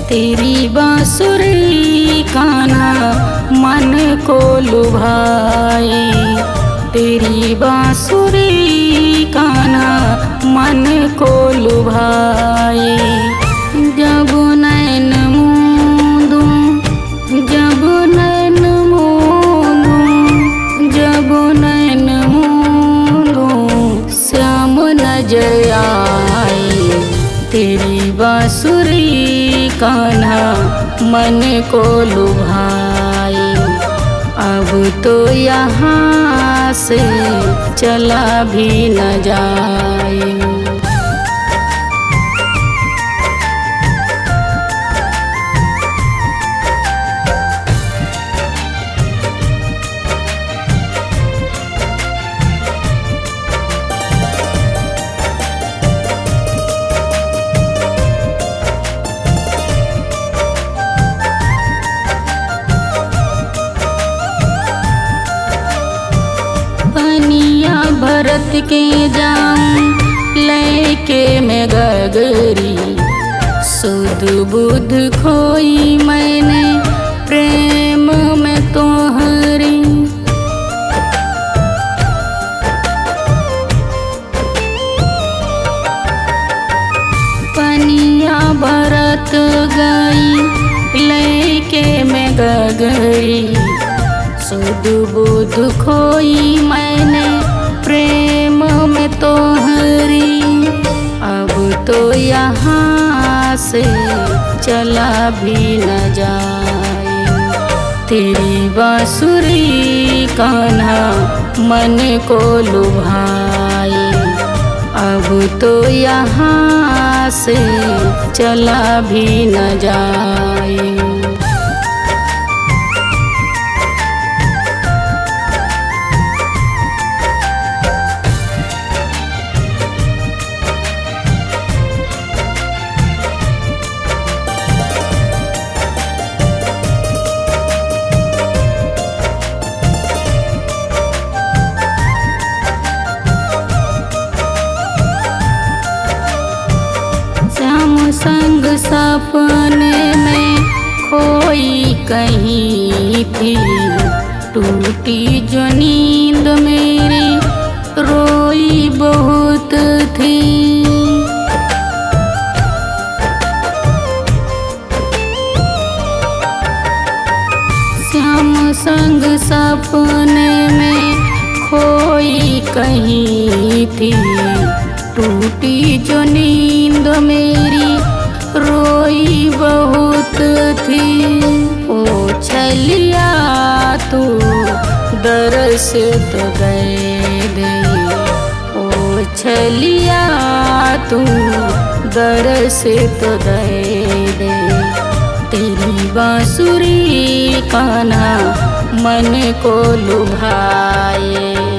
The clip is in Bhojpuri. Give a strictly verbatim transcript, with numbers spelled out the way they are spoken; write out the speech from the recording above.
तेरी बांसुरी कान्हा मन को लुभाए, तेरी बांसुरी कान्हा मन को लुभाए। जब नैन मूंदूं, जब नैन मूंदूं, जब नैन मूंदूं श्याम नजर आए। तेरी बांसुरी कान्हा मन को लुभाए, अब तो यहाँ से चला भी न जाए। पनिया भरत के जाऊं लेके मैं गगरी, सुध बुध खोई मैंने प्रेम में तोहरी। पनिया भरत गई लेके मैं गगरी, सुध बुध खोई मैंने प्रेम में तोहरी। अब तो यहाँ से चला भी न जाए। तेरी बांसुरी कान्हा मन को लुभाए, अब तो यहाँ से चला भी न जाए। श्याम संग सपने में खोई कहीं थी, टूटी जो नींद मेरी रोई बहुत थी। श्याम संग सपने में खोई कहीं थी, टूटी जो नींद मेरी रोई बहुत थी। ओ छलिया तू दरस तो दे दे, ओ छलिया तू दरस तो दे दे। तेरी बांसुरी कान्हा मन को लुभाए।